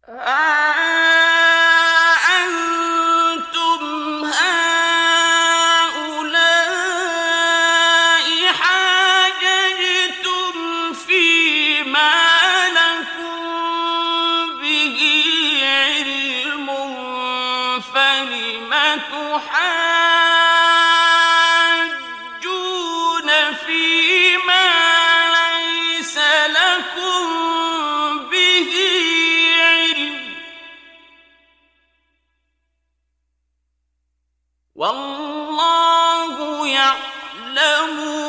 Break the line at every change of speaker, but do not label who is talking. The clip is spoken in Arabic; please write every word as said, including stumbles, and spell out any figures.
ها أنتم هؤلاء حاججتم فيما لكم به علم، فلم تحاجون فيما ليس لكم به علم، والله يعلم